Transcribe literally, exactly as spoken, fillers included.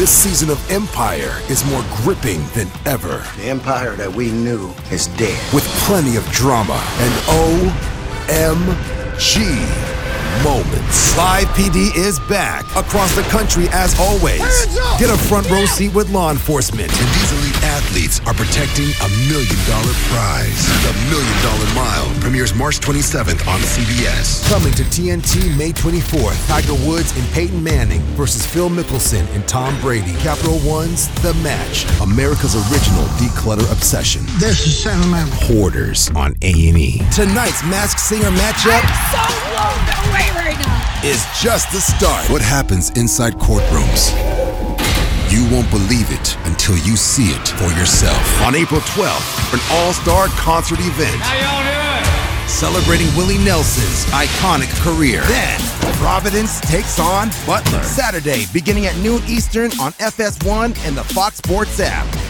This season of Empire is more gripping than ever. The Empire that we knew is dead. With plenty of drama and O M G moments. Live P D is back across the country as always. Get a front row seat with law enforcement. And these elite athletes are protecting a million dollar prize. The Million Dollar Mile premieres March twenty-seventh on C B S. Coming to T N T May twenty-fourth. Tiger Woods and Peyton Manning versus Phil Mickelson and Tom Brady. Capital One's The Match. America's original declutter obsession. This is sentimental. Hoarders on A and E. Tonight's Masked Singer matchup I'm so blown away right now. is just the start. What happens inside courtrooms? You won't believe it until you see it for yourself. On April twelfth, an all-star concert event. How y'all doing? Celebrating Willie Nelson's iconic career. Then, Providence takes on Butler. Saturday, beginning at noon Eastern on F S one and the Fox Sports app.